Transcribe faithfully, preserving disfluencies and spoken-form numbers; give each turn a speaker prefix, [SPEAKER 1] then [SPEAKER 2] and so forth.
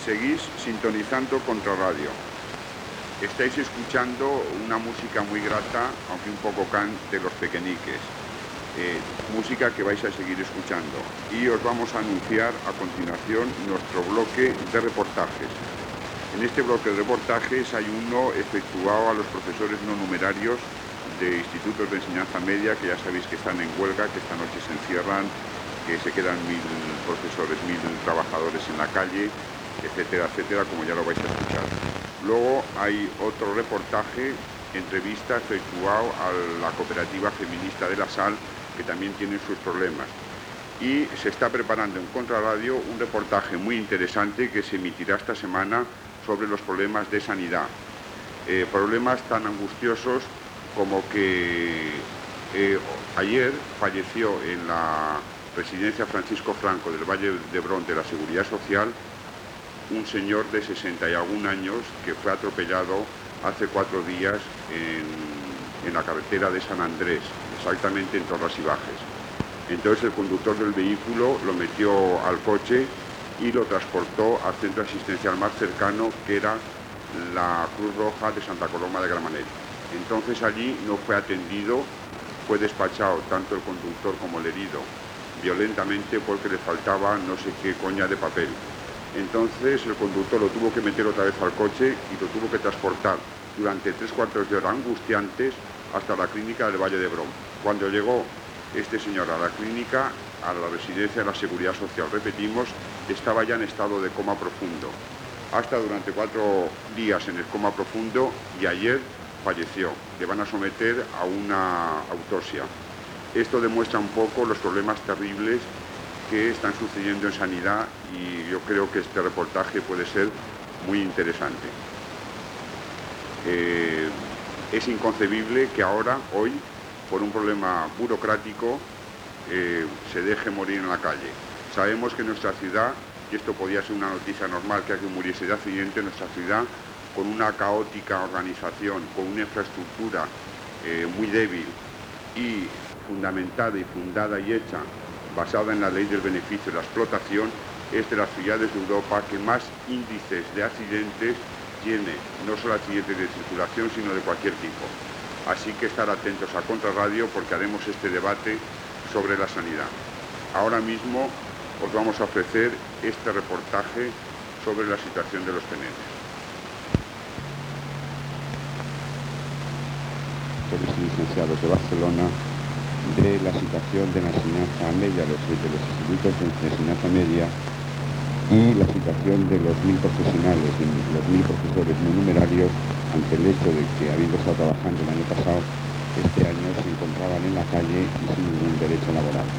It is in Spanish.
[SPEAKER 1] Seguís sintonizando Contrarradio. Estáis escuchando una música muy grata, aunque un poco can, de Los Pequeñiques. Eh, música que vais a seguir escuchando. Y os vamos a anunciar a continuación nuestro bloque de reportajes. En este bloque de reportajes hay uno efectuado a los profesores no numerarios de institutos de enseñanza media, que ya sabéis que están en huelga, que esta noche se encierran, que se quedan mil profesores, mil trabajadores en la calle, etcétera, etcétera, como ya lo vais a escuchar. Luego hay otro reportaje, entrevista efectuado a la cooperativa feminista de La Sal, que también tiene sus problemas. Y se está preparando en Contrarradio un reportaje muy interesante que se emitirá esta semana sobre los problemas de sanidad. Eh, problemas tan angustiosos como que eh, ayer falleció en la residencia Francisco Franco del Valle de Hebrón de la Seguridad Social un señor de sesenta y algún años que fue atropellado hace cuatro días en, en la carretera de San Andrés, exactamente en Torras y Bajes. Entonces el conductor del vehículo lo metió al coche y lo transportó al centro asistencial más cercano, que era la Cruz Roja de Santa Coloma de Gramenet. Entonces allí no fue atendido, fue despachado tanto el conductor como el herido violentamente porque le faltaba no sé qué coña de papel. Entonces el conductor lo tuvo que meter otra vez al coche y lo tuvo que transportar durante tres cuartos de hora angustiantes hasta la clínica del Valle de Hebrón. Cuando llegó este señor a la clínica, a la residencia de la Seguridad Social, repetimos, estaba ya en estado de coma profundo. Hasta durante cuatro días en el coma profundo y ayer falleció. Le van a someter a una autopsia. Esto demuestra un poco los problemas terribles que están sucediendo en sanidad y yo creo que este reportaje puede ser muy interesante. Eh, es inconcebible que ahora, hoy, por un problema burocrático, eh, se deje morir en la calle. Sabemos que en nuestra ciudad, y esto podía ser una noticia normal, que alguien muriese de accidente en nuestra ciudad, con una caótica organización, con una infraestructura eh, muy débil y fundamentada y fundada y hecha basada en la ley del beneficio de la explotación, es de las ciudades de Europa que más índices de accidentes tiene, no solo accidentes de circulación, sino de cualquier tipo. Así que estar atentos a Contrarradio porque haremos este debate sobre la sanidad. Ahora mismo os vamos a ofrecer este reportaje sobre la situación de los penedes.
[SPEAKER 2] Los licenciados de Barcelona de la situación de la enseñanza media, los, de los institutos de enseñanza media y la situación de los mil profesionales, de los mil profesores no numerarios ante el hecho de que, habiendo estado trabajando el año pasado, este año se encontraban en la calle y sin ningún derecho laboral.